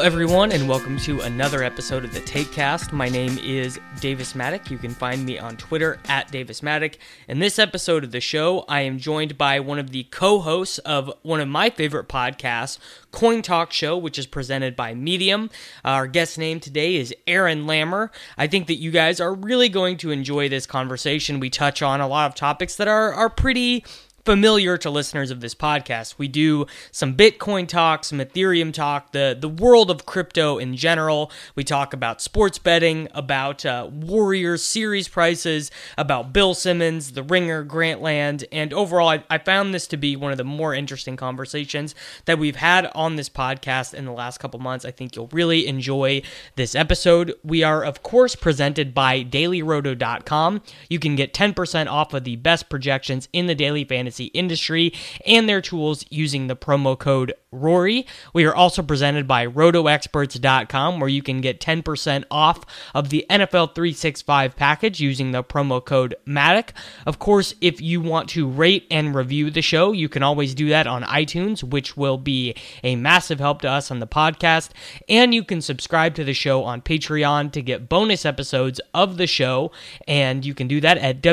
everyone, and welcome to another episode of the TakeCast. My name is Davis Maddock. You can find me on Twitter at Davis Maddock. In this episode of the show, I am joined by one of the co-hosts of one of my favorite podcasts, Coin Talk Show, which is presented by Medium. Our guest name today is Aaron Lammer. I think that you guys are really going to enjoy this conversation. We touch on a lot of topics that are pretty familiar to listeners of this podcast. We do some Bitcoin talk, some Ethereum talk, the world of crypto in general. We talk about sports betting, about Warriors series prices, about Bill Simmons, The Ringer, Grantland, and overall, I found this to be one of the more interesting conversations that we've had on this podcast in the last couple months. I think you'll really enjoy this episode. We are, of course, presented by DailyRoto.com. You can get 10% off of the best projections in the daily fantasy industry and their tools using the promo code Rory. We are also presented by RotoExperts.com, where you can get 10% off of the NFL 365 package using the promo code Maddock. Of course, if you want to rate and review the show, you can always do that on iTunes, which will be a massive help to us on the podcast. And you can subscribe to the show on Patreon to get bonus episodes of the show. And you can do that at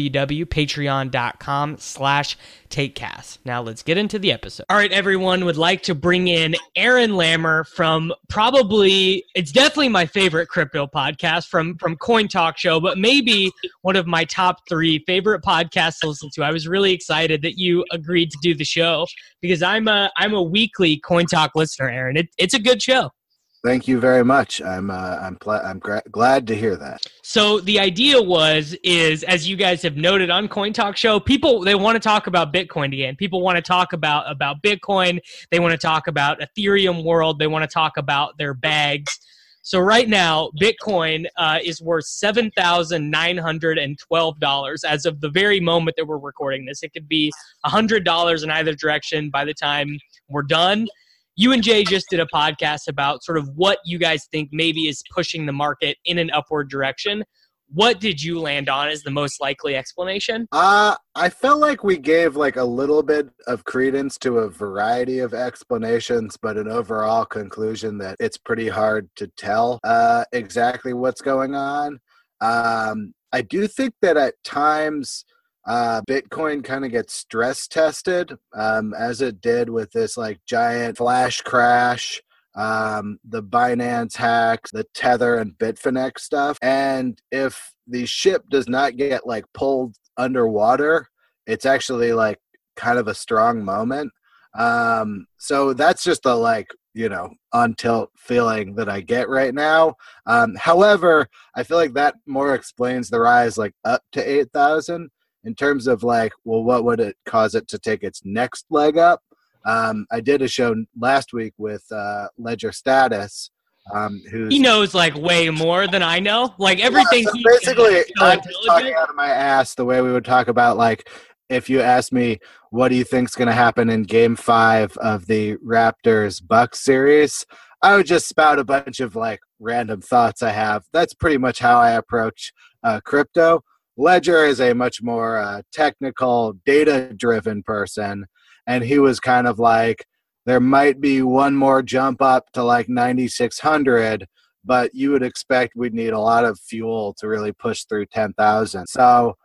www.patreon.com/TakeCast. Now let's get into the episode. All right, everyone, would like to bring in Aaron Lammer from it's definitely my favorite crypto podcast from Coin Talk Show, but maybe one of my top 3 favorite podcasts to listen to. I was really excited that you agreed to do the show because I'm a weekly Coin Talk listener, Aaron. It's a good show. Thank you very much. I'm glad to hear that. So the idea is as you guys have noted on Coin Talk Show, people, they want to talk about Bitcoin again. People want to talk about Bitcoin. They want to talk about Ethereum world. They want to talk about their bags. So right now, Bitcoin is worth $7,912 as of the very moment that we're recording this. It could be $100 in either direction by the time we're done. You and Jay just did a podcast about sort of what you guys think maybe is pushing the market in an upward direction. What did you land on as the most likely explanation? I felt like we gave like a little bit of credence to a variety of explanations, but an overall conclusion that it's pretty hard to tell exactly what's going on. I do think that at times Bitcoin kind of gets stress tested, as it did with this like giant flash crash, the Binance hacks, the Tether and Bitfinex stuff. And if the ship does not get like pulled underwater, it's actually like kind of a strong moment. So that's just the on tilt feeling that I get right now. However, I feel like that more explains the rise like up to 8,000. In terms of what would it cause it to take its next leg up? I did a show last week with Ledger Status, he knows like way more than I know. Like everything. So basically, I'm talking out of my ass the way we would talk about if you ask me what do you think's going to happen in Game 5 of the Raptors Bucks series, I would just spout a bunch of random thoughts I have. That's pretty much how I approach crypto. Ledger is a much more technical, data-driven person, and he was kind of there might be one more jump up to 9,600, but you would expect we'd need a lot of fuel to really push through 10,000. So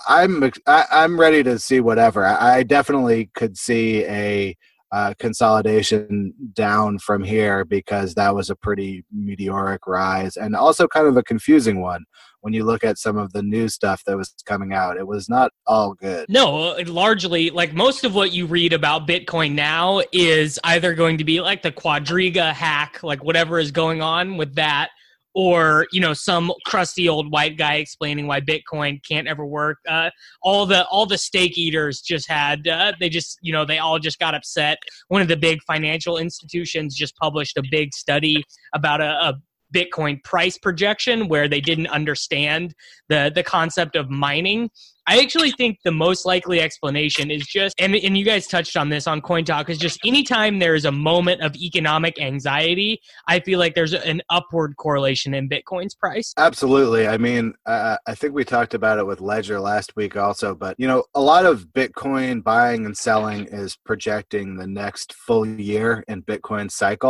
I'm ready to see whatever. I definitely could see a consolidation down from here because that was a pretty meteoric rise and also kind of a confusing one. When you look at some of the new stuff that was coming out, it was not all good. No, largely, most of what you read about Bitcoin now is either going to be the Quadriga hack, whatever is going on with that, or, some crusty old white guy explaining why Bitcoin can't ever work. All the stake eaters just had, they all just got upset. One of the big financial institutions just published a big study about a Bitcoin price projection where they didn't understand the concept of mining. I actually think the most likely explanation is just, and you guys touched on this on Coin Talk, is just anytime there is a moment of economic anxiety, I feel like there's an upward correlation in Bitcoin's price. Absolutely. I mean, I think we talked about it with Ledger last week also, but, a lot of Bitcoin buying and selling is projecting the next full year in Bitcoin cycle.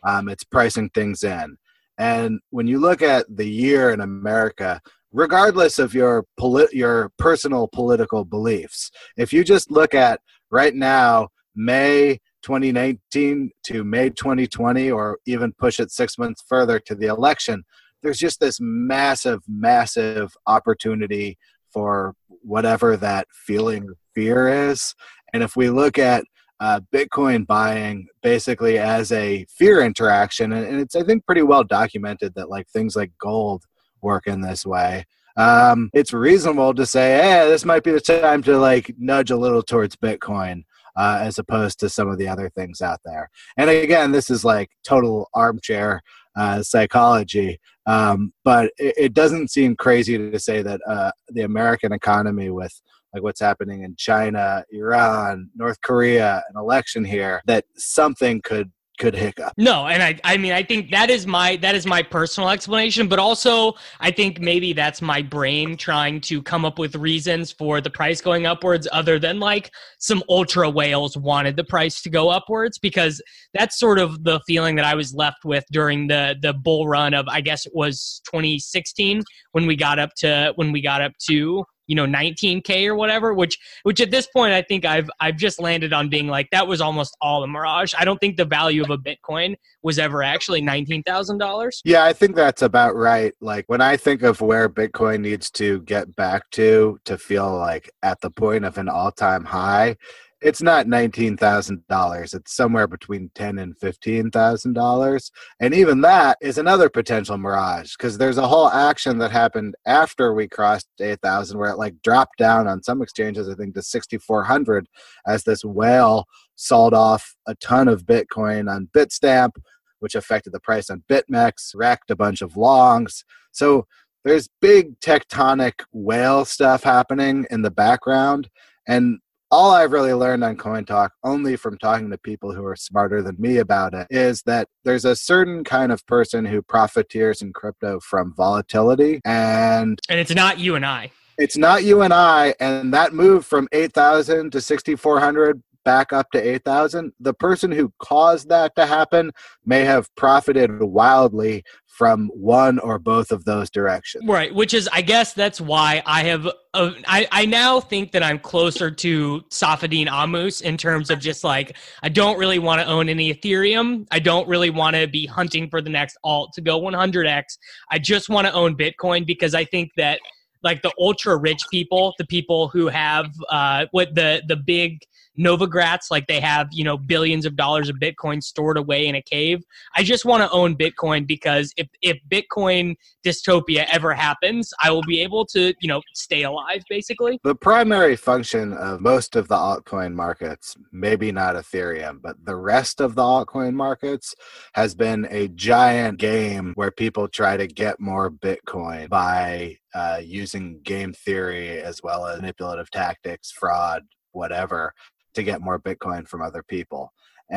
It's pricing things in. And when you look at the year in America, regardless of your personal political beliefs, if you just look at right now, May 2019 to May 2020, or even push it 6 months further to the election, there's just this massive, massive opportunity for whatever that feeling of fear is. And if we look at Bitcoin buying basically as a fear interaction, and it's, I think, pretty well documented that like things like gold work in this way. It's reasonable to say, hey, this might be the time to like nudge a little towards Bitcoin as opposed to some of the other things out there. And again, this is like total armchair psychology, but it doesn't seem crazy to say that the American economy, with like what's happening in China, Iran, North Korea, an election here, that something could hiccup. No, and I mean, I think that is my personal explanation, but also I think maybe that's my brain trying to come up with reasons for the price going upwards other than like some ultra whales wanted the price to go upwards, because that's sort of the feeling that I was left with during the bull run of, I guess it was 2016 when we got up to 19K or whatever, which at this point I think I've just landed on being like, that was almost all a mirage. I don't think the value of a Bitcoin was ever actually $19,000. Yeah, I think that's about right. Like when I think of where Bitcoin needs to get back to feel like at the point of an all-time high, it's not $19,000. It's somewhere between $10,000 and $15,000. And even that is another potential mirage, because there's a whole action that happened after we crossed 8,000 where it like dropped down on some exchanges, I think, to 6,400 as this whale sold off a ton of Bitcoin on Bitstamp, which affected the price on BitMEX, wrecked a bunch of longs. So there's big tectonic whale stuff happening in the background. And all I've really learned on Coin Talk, only from talking to people who are smarter than me about it, is that there's a certain kind of person who profiteers in crypto from volatility. And it's not you and I. It's not you and I. And that move from 8,000 to 6,400 back up to 8,000, the person who caused that to happen may have profited wildly from one or both of those directions. Right, which is, I guess that's why I have, I now think that I'm closer to Safadine Ammous in terms of just like, I don't really want to own any Ethereum. I don't really want to be hunting for the next alt to go 100x. I just want to own Bitcoin, because I think that like the ultra rich people, the people who have what the big Novogratz, like they have, billions of dollars of Bitcoin stored away in a cave. I just want to own Bitcoin, because if Bitcoin dystopia ever happens, I will be able to, stay alive, basically. The primary function of most of the altcoin markets, maybe not Ethereum, but the rest of the altcoin markets has been a giant game where people try to get more Bitcoin by using game theory as well as manipulative tactics, fraud, whatever, to get more Bitcoin from other people.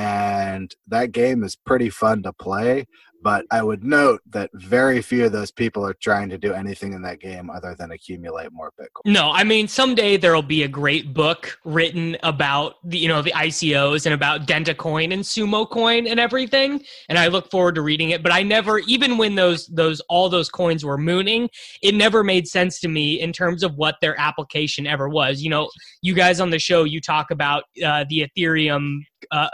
And that game is pretty fun to play, but I would note that very few of those people are trying to do anything in that game other than accumulate more Bitcoin. No, I mean, someday there'll be a great book written about the ICOs and about DentaCoin and SumoCoin and everything, and I look forward to reading it. But I never, even when all those coins were mooning, it never made sense to me in terms of what their application ever was. You guys on the show, you talk about the Ethereum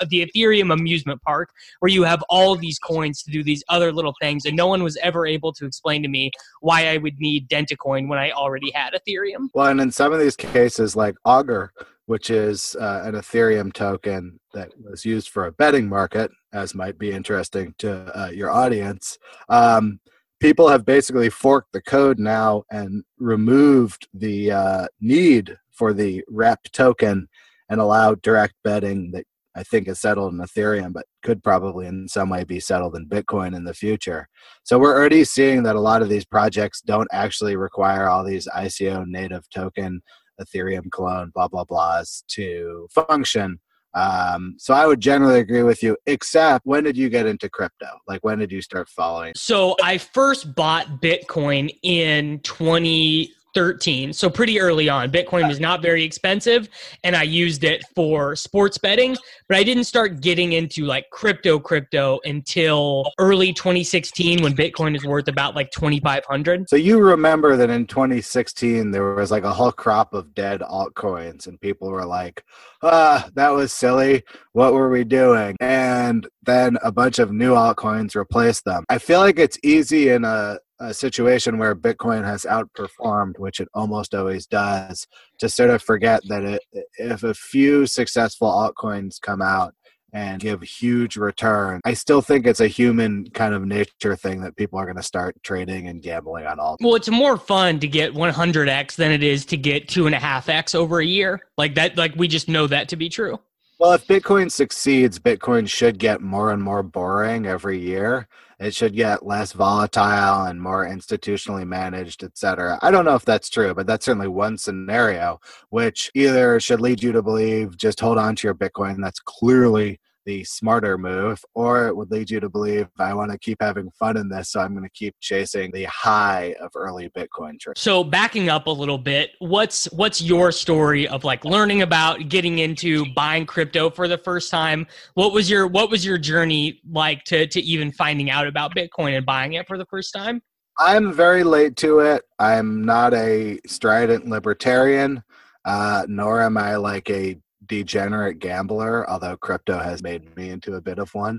amusement park, where you have all these coins to do these other little things, and no one was ever able to explain to me why I would need DentaCoin when I already had Ethereum. Well, and in some of these cases, like Augur, which is an Ethereum token that was used for a betting market, as might be interesting to your audience, people have basically forked the code now and removed the need for the rep token and allowed direct betting that I think is settled in Ethereum, but could probably in some way be settled in Bitcoin in the future. So we're already seeing that a lot of these projects don't actually require all these ICO native token, Ethereum clone, blah, blah, blahs to function. So I would generally agree with you, except when did you get into crypto? Like when did you start following? So I first bought Bitcoin in 13, so pretty early on. Bitcoin was not very expensive, and I used it for sports betting, but I didn't start getting into like crypto until early 2016 when Bitcoin is worth about like 2,500. So you remember that in 2016 there was like a whole crop of dead altcoins, and people were like, that was silly. What were we doing? And then a bunch of new altcoins replaced them. I feel like it's easy in a situation where Bitcoin has outperformed, which it almost always does, to sort of forget that if a few successful altcoins come out and give huge return, I still think it's a human kind of nature thing that people are going to start trading and gambling on all. Well, it's more fun to get 100x than it is to get 2.5x over a year. Like that, like we just know that to be true. Well, if Bitcoin succeeds, Bitcoin should get more and more boring every year. It should get less volatile and more institutionally managed, et cetera. I don't know if that's true, but that's certainly one scenario, which either should lead you to believe just hold on to your Bitcoin. That's clearly the smarter move, or it would lead you to believe I want to keep having fun in this, so I'm going to keep chasing the high of early Bitcoin trade. So backing up a little bit, what's your story of like learning about getting into buying crypto for the first time? What was your journey like to even finding out about Bitcoin and buying it for the first time? I'm very late to it. I'm not a strident libertarian, nor am I like a degenerate gambler, although crypto has made me into a bit of one.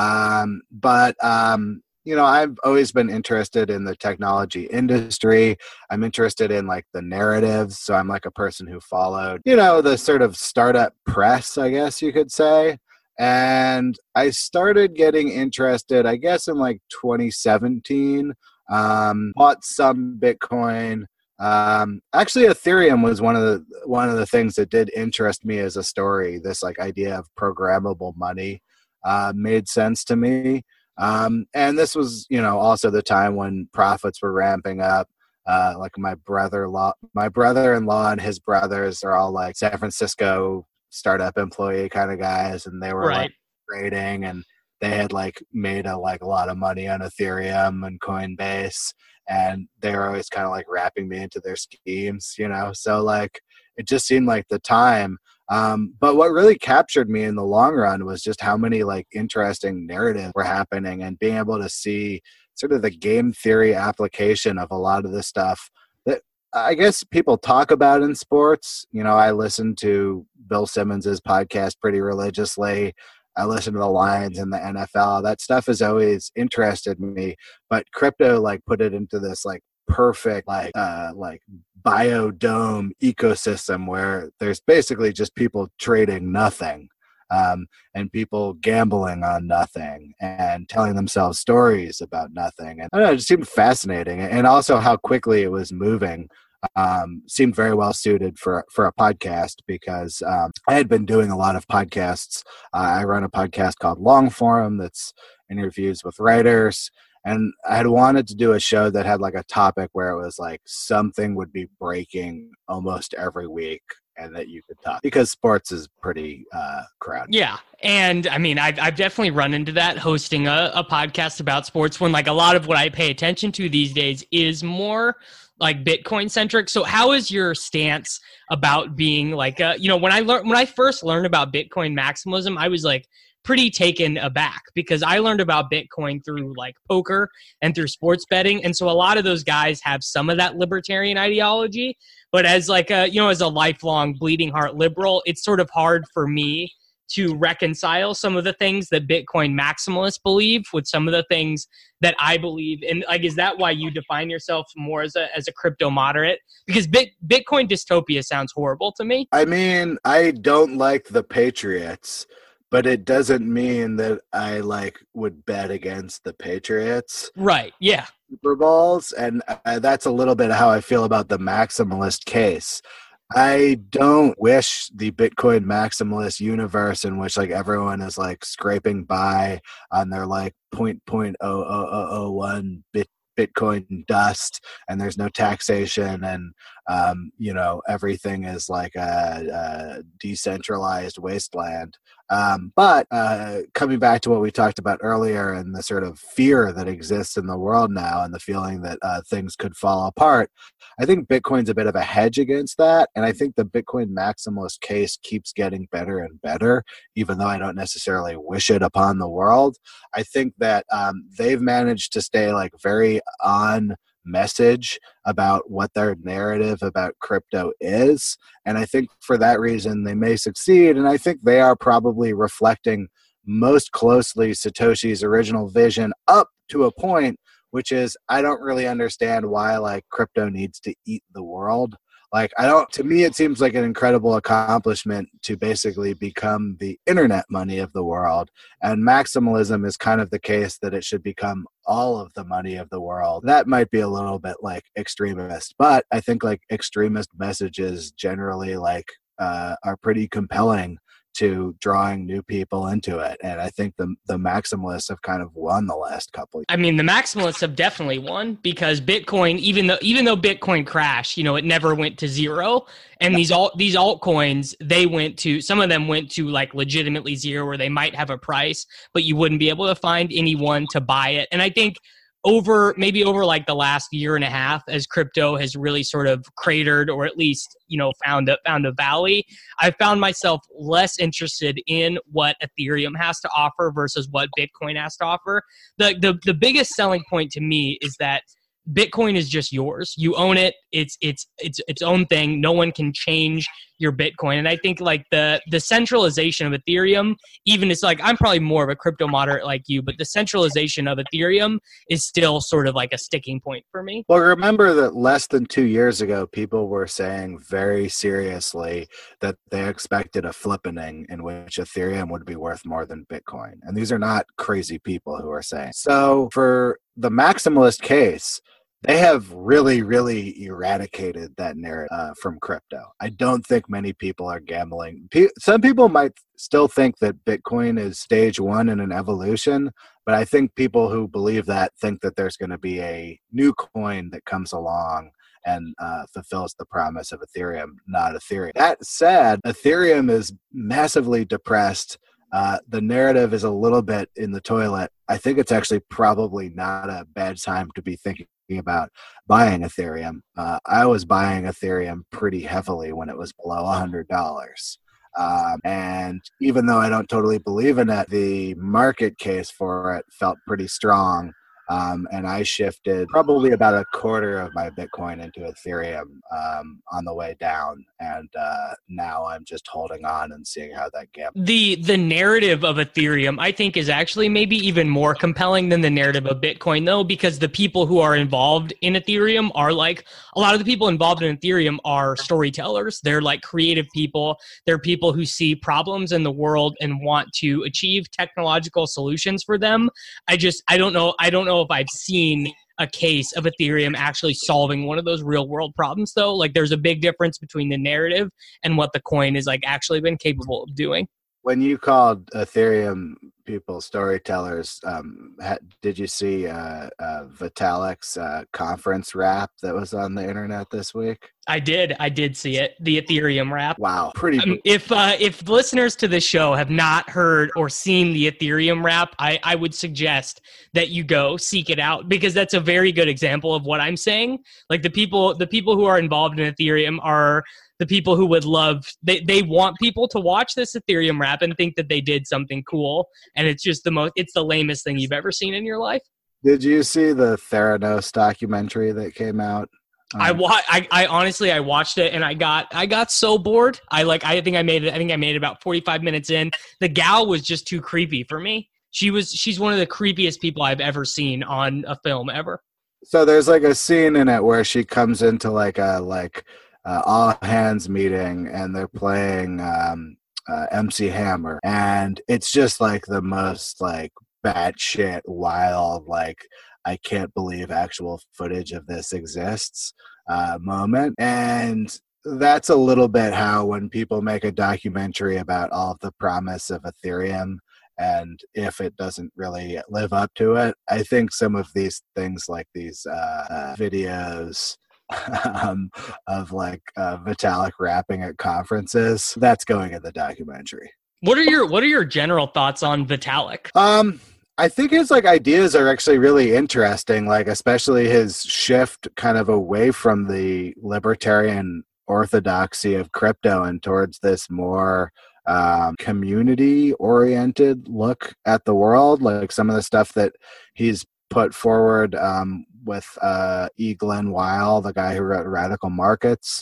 But I've always been interested in the technology industry. I'm interested in like the narratives. So I'm like a person who followed, the sort of startup press, I guess you could say. And I started getting interested, I guess, in like 2017, bought some Bitcoin. Actually, Ethereum was one of the things that did interest me as a story. This like idea of programmable money made sense to me, and this was also the time when profits were ramping up. Like my brother-in-law and his brothers are all like San Francisco startup employee kind of guys, and they were like trading, and they had like made a lot of money on Ethereum and Coinbase. And they were always kind of like wrapping me into their schemes, So like it just seemed like the time. But what really captured me in the long run was just how many like interesting narratives were happening, and being able to see sort of the game theory application of a lot of the stuff that I guess people talk about in sports. I listen to Bill Simmons's podcast pretty religiously. I listen to the Lions and the NFL. That stuff has always interested me, but crypto like put it into this like perfect like biodome ecosystem where there's basically just people trading nothing, and people gambling on nothing and telling themselves stories about nothing. And I don't know, it just seemed fascinating, and also how quickly it was moving. Seemed very well suited for a podcast, because I had been doing a lot of podcasts. I run a podcast called Long Form that's interviews with writers, and I had wanted to do a show that had like a topic where it was like something would be breaking almost every week and that you could talk, because sports is pretty crowded. Yeah. And I mean, I've definitely run into that hosting a podcast about sports, when like a lot of what I pay attention to these days is more like Bitcoin centric. So how is your stance about being like, when I first learned about Bitcoin maximalism, I was like pretty taken aback, because I learned about Bitcoin through like poker and through sports betting. And so a lot of those guys have some of that libertarian ideology, but as like as a lifelong bleeding heart liberal, it's sort of hard for me to reconcile some of the things that Bitcoin maximalists believe with some of the things that I believe. And like, is that why you define yourself more as a crypto moderate? Because Bitcoin dystopia sounds horrible to me. I mean, I don't like the Patriots, but it doesn't mean that I like would bet against the Patriots. Right. Yeah. Super Bowls, and that's a little bit how I feel about the maximalist case. I don't wish the Bitcoin maximalist universe in which like everyone is like scraping by on their like 0.00001 Bitcoin dust, and there's no taxation, and everything is like a decentralized wasteland. But coming back to what we talked about earlier and the sort of fear that exists in the world now and the feeling that things could fall apart, I think Bitcoin's a bit of a hedge against that. And I think the Bitcoin maximalist case keeps getting better and better, even though I don't necessarily wish it upon the world. I think that they've managed to stay like very on message about what their narrative about crypto is. And I think for that reason, they may succeed. And I think they are probably reflecting most closely Satoshi's original vision up to a point, which is I don't really understand why like crypto needs to eat the world. Like, I don't, to me, it seems like an incredible accomplishment to basically become the internet money of the world. And maximalism is kind of the case that it should become all of the money of the world. That might be a little bit like extremist, but I think like extremist messages generally like are pretty compelling to drawing new people into it. And I think the maximalists have kind of won the last couple. I mean, the maximalists have definitely won because Bitcoin, even though Bitcoin crashed, it never went to zero. And these altcoins, some of them went to like legitimately zero, where they might have a price, but you wouldn't be able to find anyone to buy it. And I think over like the last year and a half, as crypto has really sort of cratered, or at least found a valley, I found myself less interested in what Ethereum has to offer versus what Bitcoin has to offer. The biggest selling point to me is that Bitcoin is just yours. You own it. It's its own thing. No one can change your Bitcoin. And I think like the centralization of Ethereum, even it's like, I'm probably more of a crypto moderate like you, but the centralization of Ethereum is still sort of like a sticking point for me. Well, remember that less than 2 years ago, people were saying very seriously that they expected a flippening in which Ethereum would be worth more than Bitcoin. And these are not crazy people who are saying. So for the maximalist case, they have really, really eradicated that narrative from crypto. I don't think many people are gambling. Some people might still think that Bitcoin is stage one in an evolution, but I think people who believe that think that there's going to be a new coin that comes along and fulfills the promise of Ethereum, not Ethereum. That said, Ethereum is massively depressed. The narrative is a little bit in the toilet. I think it's actually probably not a bad time to be thinking about buying Ethereum. I was buying Ethereum pretty heavily when it was below $100. And even though I don't totally believe in it, the market case for it felt pretty strong. And I shifted probably about a quarter of my Bitcoin into Ethereum on the way down. And now I'm just holding on and seeing how that gets. The narrative of Ethereum, I think, is actually maybe even more compelling than the narrative of Bitcoin, though, because the people who are involved in Ethereum are like, a lot of the people involved in Ethereum are storytellers. They're like creative people. They're people who see problems in the world and want to achieve technological solutions for them. I don't know if I've seen a case of Ethereum actually solving one of those real world problems, though. Like, there's a big difference between the narrative and what the coin is like actually been capable of doing. When you called Ethereum people storytellers, did you see Vitalik's conference rap that was on the internet this week? I did see it. The Ethereum rap. Wow, pretty. If listeners to this show have not heard or seen the Ethereum rap, I would suggest that you go seek it out, because that's a very good example of what I'm saying. Like, the people who are involved in Ethereum are the people who would love, they want people to watch this Ethereum rap and think that they did something cool, and it's just it's the lamest thing you've ever seen in your life. Did you see the Theranos documentary that came out? I honestly watched it and I got so bored. I think I made it about 45 minutes in. The gal was just too creepy for me. She's one of the creepiest people I've ever seen on a film ever. So there's like a scene in it where she comes into like a all hands meeting and they're playing MC Hammer, and it's just like the most like batshit wild, like I can't believe actual footage of this exists moment. And that's a little bit how when people make a documentary about all of the promise of Ethereum, and if it doesn't really live up to it, I think some of these things like these videos of like Vitalik rapping at conferences, that's going in the documentary. What are your general thoughts on Vitalik? I think his like ideas are actually really interesting, like especially his shift kind of away from the libertarian orthodoxy of crypto and towards this more community oriented look at the world, like some of the stuff that he's put forward with E. Glenn Weil, the guy who wrote Radical Markets.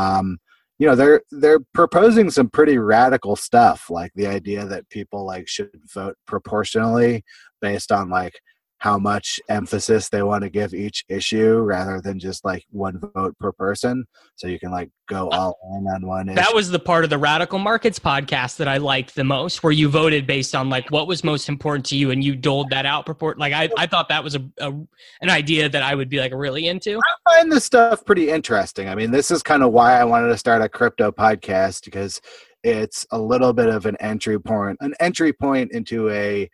They're proposing some pretty radical stuff, like the idea that people like should vote proportionally based on like how much emphasis they want to give each issue rather than just like one vote per person, so you can like go all in on one issue. That was the part of the Radical Markets podcast that I liked the most, where you voted based on like what was most important to you and you doled that out. Like I thought that was an idea that I would be like really into. I find this stuff pretty interesting. I mean, this is kind of why I wanted to start a crypto podcast, because it's a little bit of an entry point into a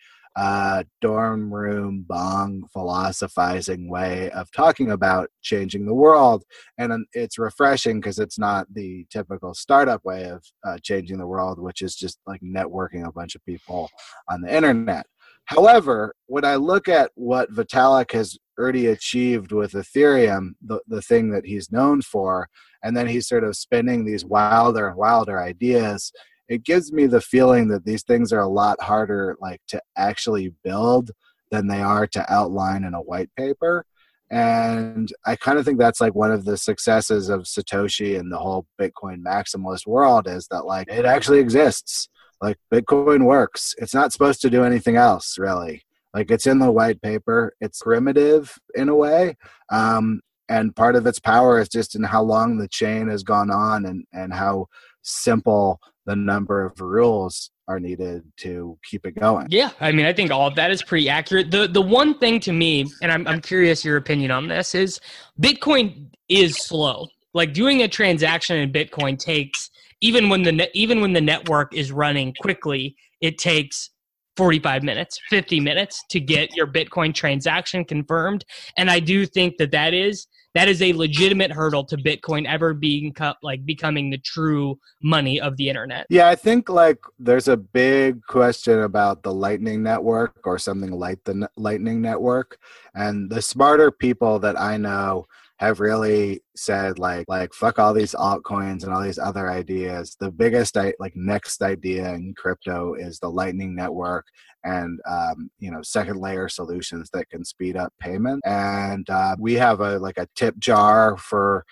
dorm room bong philosophizing way of talking about changing the world. And it's refreshing because it's not the typical startup way of changing the world, which is just like networking a bunch of people on the internet. However, when I look at what Vitalik has already achieved with Ethereum, the thing that he's known for, and then he's sort of spinning these wilder and wilder ideas, it gives me the feeling that these things are a lot harder like to actually build than they are to outline in a white paper. And I kind of think that's like one of the successes of Satoshi and the whole Bitcoin maximalist world, is that like it actually exists. Like Bitcoin works. It's not supposed to do anything else, really. Like it's in the white paper. It's primitive in a way. And part of its power is just in how long the chain has gone on and how simple the number of rules are needed to keep it going. Yeah, I mean, I think all of that is pretty accurate. The one thing to me, and I'm curious your opinion on this, is Bitcoin is slow. Like doing a transaction in Bitcoin takes, even when the network is running quickly, it takes 45 minutes, 50 minutes to get your Bitcoin transaction confirmed. And I do think that is a legitimate hurdle to Bitcoin ever being becoming the true money of the internet. Yeah, I think like there's a big question about the Lightning Network or something like the Lightning Network. And the smarter people that I know have really said like fuck all these altcoins and all these other ideas. The biggest next idea in crypto is the Lightning Network and second layer solutions that can speed up payment. And we have a tip jar for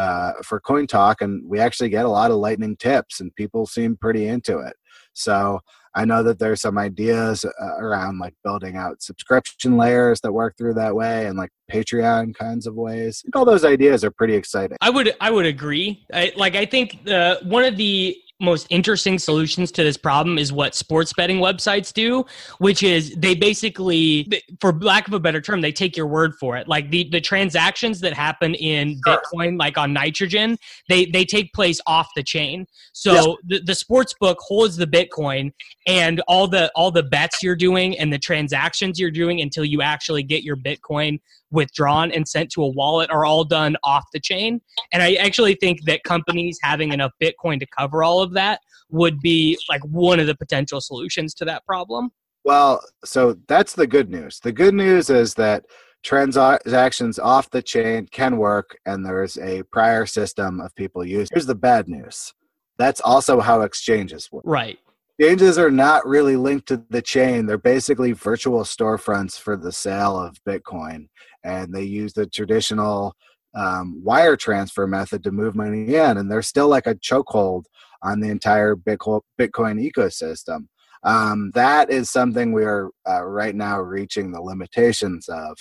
Coin Talk, and we actually get a lot of Lightning tips, and people seem pretty into it. So I know that there's some ideas around like building out subscription layers that work through that way, and like Patreon kinds of ways. I think all those ideas are pretty exciting. I would agree. I think one of the most interesting solutions to this problem is what sports betting websites do, which is they basically, for lack of a better term, they take your word for it. Like the transactions that happen in Bitcoin, like on Nitrogen, they take place off the chain. So the sports book holds the Bitcoin, and all the bets you're doing and the transactions you're doing until you actually get your Bitcoin withdrawn and sent to a wallet are all done off the chain. And I actually think that companies having enough Bitcoin to cover all of that would be like one of the potential solutions to that problem. Well, so that's the good news. The good news is that transactions off the chain can work, and there's a prior system of people using. Here's the bad news. That's also how exchanges work. Right. Exchanges are not really linked to the chain. They're basically virtual storefronts for the sale of Bitcoin, and they use the traditional wire transfer method to move money in, and there's still like a chokehold on the entire Bitcoin ecosystem. That is something we are right now reaching the limitations of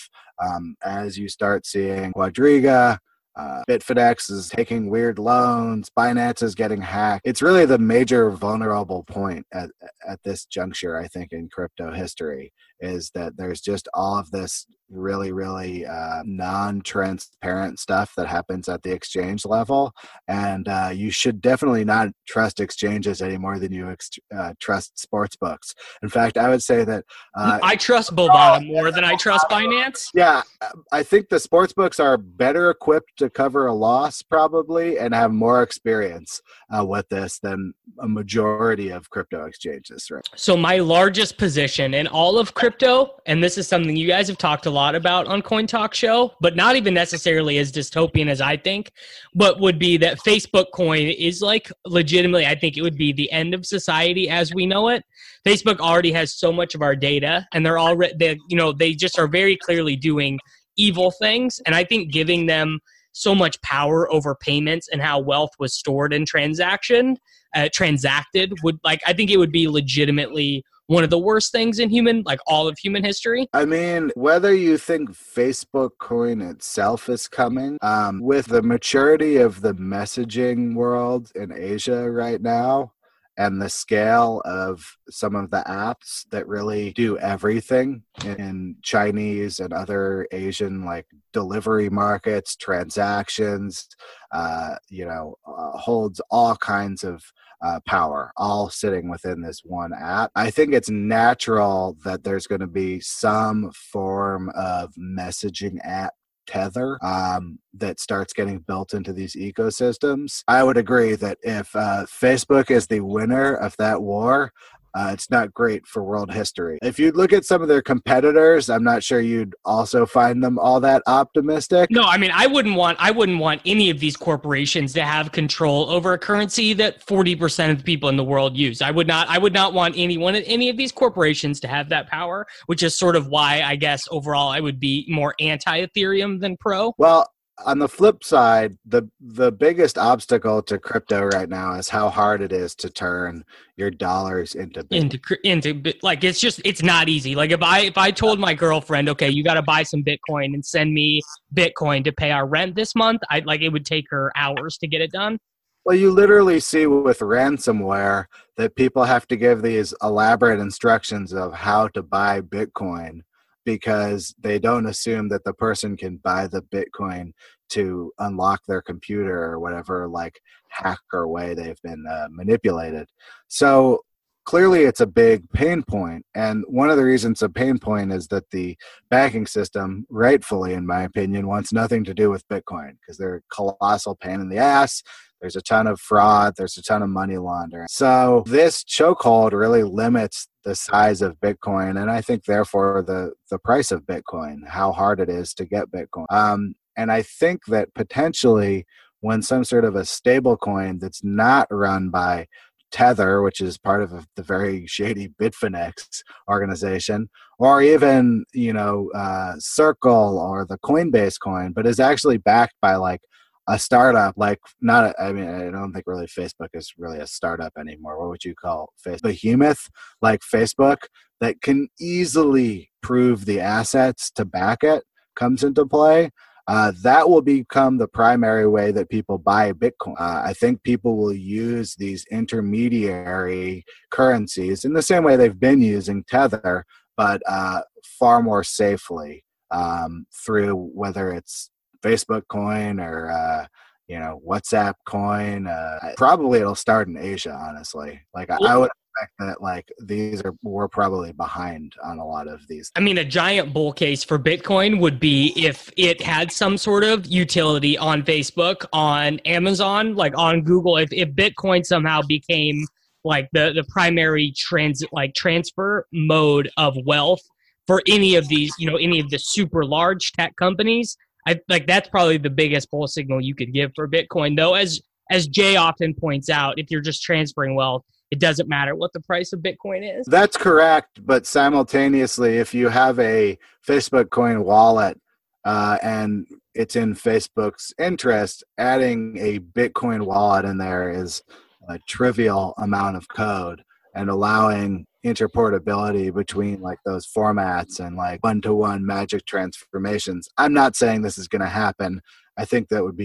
as you start seeing Quadriga, Bitfinex is taking weird loans, Binance is getting hacked. It's really the major vulnerable point at this juncture, I think, in crypto history, is that there's just all of this really, really non-transparent stuff that happens at the exchange level. And you should definitely not trust exchanges any more than you trust sports books. In fact, I would say that I trust Bovada more than I trust Binance. Yeah, I think the sports books are better equipped to cover a loss probably and have more experience with this than a majority of crypto exchanges. Right. So my largest position in all of crypto, and this is something you guys have talked a lot about on Coin Talk Show, but not even necessarily as dystopian as I think, but would be that Facebook coin is like legitimately, I think it would be the end of society as we know it. Facebook already has so much of our data, and they just are very clearly doing evil things. And I think giving them so much power over payments and how wealth was stored and transacted would, like, I think it would be legitimately one of the worst things in all of human history. I mean, whether you think Facebook coin itself is coming, with the maturity of the messaging world in Asia right now, and the scale of some of the apps that really do everything in Chinese and other Asian like delivery markets, transactions, holds all kinds of power, all sitting within this one app. I think it's natural that there's going to be some form of messaging app tether that starts getting built into these ecosystems. I would agree that if Facebook is the winner of that war, it's not great for world history. If you look at some of their competitors, I'm not sure you'd also find them all that optimistic. No, I mean, I wouldn't want any of these corporations to have control over a currency that 40% of the people in the world use. I would not want any of these corporations to have that power, which is sort of why I guess overall I would be more anti-Ethereum than pro. Well, on the flip side, the biggest obstacle to crypto right now is how hard it is to turn your dollars into like it's not easy. Like if I told my girlfriend, okay, you got to buy some Bitcoin and send me Bitcoin to pay our rent this month, it would take her hours to get it done. Well, you literally see with ransomware that people have to give these elaborate instructions of how to buy Bitcoin, because they don't assume that the person can buy the Bitcoin to unlock their computer or whatever, like hacker way they've been manipulated. So clearly it's a big pain point. And one of the reasons it's a pain point is that the banking system, rightfully, in my opinion, wants nothing to do with Bitcoin because they're a colossal pain in the ass. There's a ton of fraud. There's a ton of money laundering. So this chokehold really limits the size of Bitcoin, and I think therefore the price of Bitcoin, how hard it is to get Bitcoin. And I think that potentially when some sort of a stable coin that's not run by Tether, which is part of the very shady Bitfinex organization, or even Circle or the Coinbase coin, but is actually backed by like a startup, I don't think really Facebook is really a startup anymore. What would you call Facebook? Behemoth like Facebook that can easily prove the assets to back it comes into play. That will become the primary way that people buy Bitcoin. I think people will use these intermediary currencies in the same way they've been using Tether, but far more safely through whether it's Facebook coin or WhatsApp coin. Probably it'll start in Asia, honestly. I would expect that we're probably behind on a lot of these. I mean, a giant bull case for Bitcoin would be if it had some sort of utility on Facebook, on Amazon, like on Google. If Bitcoin somehow became like the primary transfer mode of wealth for any of these, any of the super large tech companies. That's probably the biggest bull signal you could give for Bitcoin, though. As Jay often points out, if you're just transferring wealth, it doesn't matter what the price of Bitcoin is. That's correct, but simultaneously, if you have a Facebook coin wallet and it's in Facebook's interest, adding a Bitcoin wallet in there is a trivial amount of code, and allowing interportability between those formats and one-to-one magic transformations. I'm not saying this is going to happen. I think that would be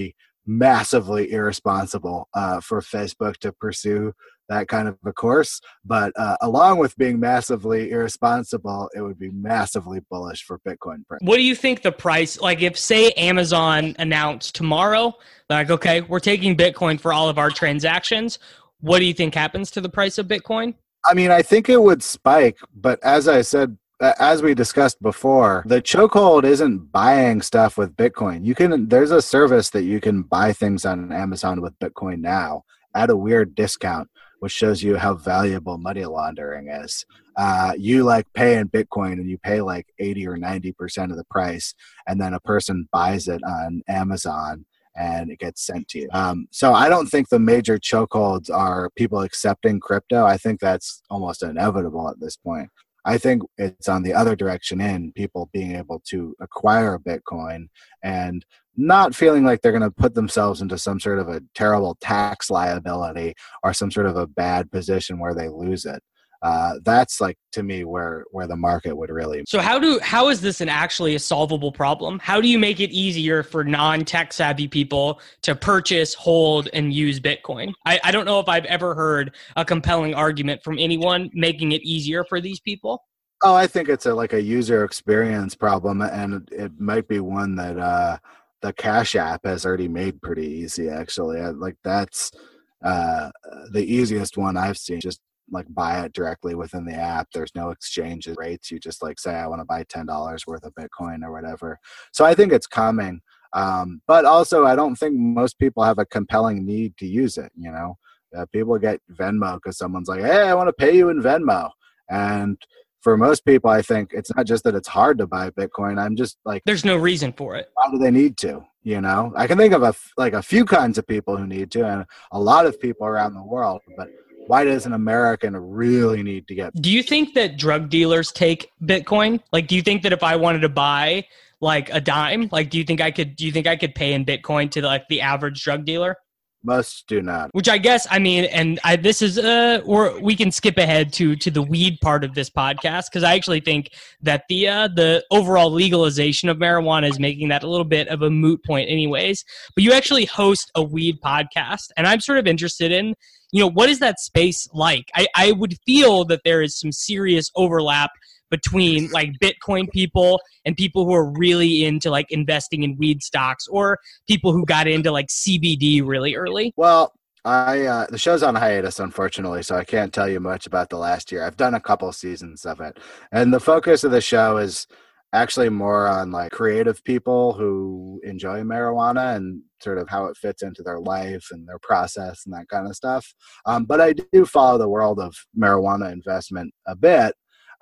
massively irresponsible for Facebook to pursue that kind of a course. But along with being massively irresponsible, it would be massively bullish for Bitcoin price. What do you think the price, like if say Amazon announced tomorrow, like, okay, we're taking Bitcoin for all of our transactions, what do you think happens to the price of Bitcoin? I mean, I think it would spike, but as I said, as we discussed before, the chokehold isn't buying stuff with Bitcoin. There's a service that you can buy things on Amazon with Bitcoin now at a weird discount, which shows you how valuable money laundering is. You like pay in Bitcoin and you pay like 80 or 90% of the price, and then a person buys it on Amazon and it gets sent to you. So I don't think the major chokeholds are people accepting crypto. I think that's almost inevitable at this point. I think it's on the other direction in people being able to acquire a Bitcoin and not feeling like they're going to put themselves into some sort of a terrible tax liability or some sort of a bad position where they lose it. That's like, to me, where the market would really. So how is this actually a solvable problem? How do you make it easier for non-tech savvy people to purchase, hold, and use Bitcoin? I don't know if I've ever heard a compelling argument from anyone making it easier for these people. Oh, I think it's like a user experience problem, and it might be one that the Cash App has already made pretty easy, actually. Like that's the easiest one I've seen. Just like buy it directly within the app. There's no exchange rates. You just like say, I want to buy $10 worth of Bitcoin or whatever. So I think it's coming. But also, I don't think most people have a compelling need to use it. People get Venmo because someone's like, hey, I want to pay you in Venmo. And for most people, I think it's not just that it's hard to buy Bitcoin. I'm just like, there's no reason for it. Why do they need to? I can think of a few kinds of people who need to, and a lot of people around the world. But why does an American really need to get? Do you think that drug dealers take Bitcoin? Like, do you think that if I wanted to buy like a dime, like, do you think I could pay in Bitcoin to like the average drug dealer? Most do not. Which I guess, I mean, and this is, or we can skip ahead to the weed part of this podcast, because I actually think that the overall legalization of marijuana is making that a little bit of a moot point anyways. But you actually host a weed podcast, and I'm sort of interested in, what is that space like? I would feel that there is some serious overlap between like Bitcoin people and people who are really into like investing in weed stocks, or people who got into like CBD really early? Well, the show's on hiatus, unfortunately, so I can't tell you much about the last year. I've done a couple seasons of it, and the focus of the show is actually more on like creative people who enjoy marijuana and sort of how it fits into their life and their process and that kind of stuff. But I do follow the world of marijuana investment a bit.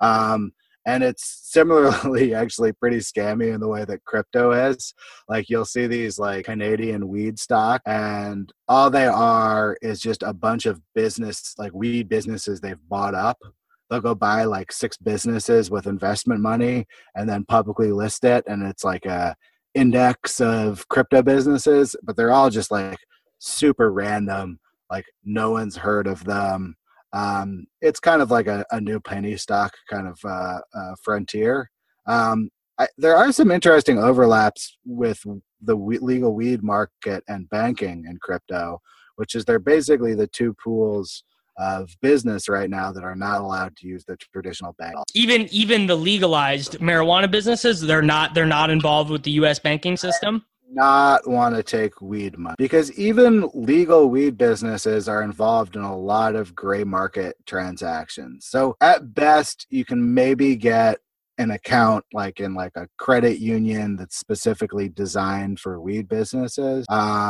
And it's similarly actually pretty scammy in the way that crypto is. Like you'll see these like Canadian weed stock, and all they are is just a bunch of weed businesses they've bought up. They'll go buy like 6 businesses with investment money and then publicly list it. And it's like a index of crypto businesses, but they're all just like super random. Like no one's heard of them. It's kind of like a new penny stock kind of frontier. There are some interesting overlaps with the legal weed market and banking and crypto, which is they're basically the two pools of business right now that are not allowed to use the traditional bank. Even the legalized marijuana businesses, they're not involved with the U.S. banking system. Not want to take weed money, because even legal weed businesses are involved in a lot of gray market transactions. So at best, you can maybe get an account like in like a credit union that's specifically designed for weed businesses.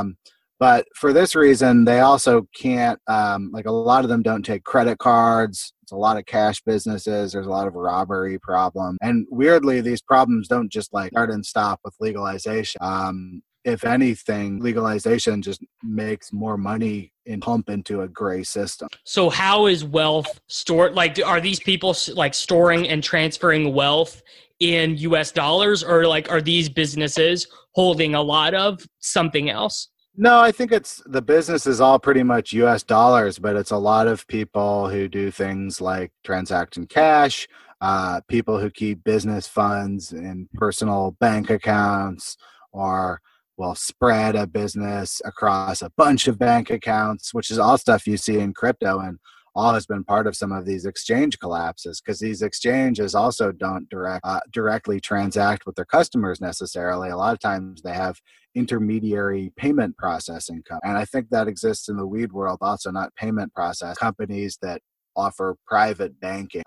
But for this reason, they also can't, like a lot of them don't take credit cards. It's a lot of cash businesses. There's a lot of robbery problem. And weirdly, these problems don't just like start and stop with legalization. If anything, legalization just makes more money and pump into a gray system. So how is wealth stored? Like, are these people like storing and transferring wealth in US dollars, or like are these businesses holding a lot of something else? No, I think it's the business is all pretty much US dollars, but it's a lot of people who do things like transact in cash, people who keep business funds in personal bank accounts, or will spread a business across a bunch of bank accounts, which is all stuff you see in crypto, and all has been part of some of these exchange collapses, because these exchanges also don't directly transact with their customers necessarily. A lot of times they have intermediary payment processing companies. And I think that exists in the weed world also, not payment process companies that offer private banking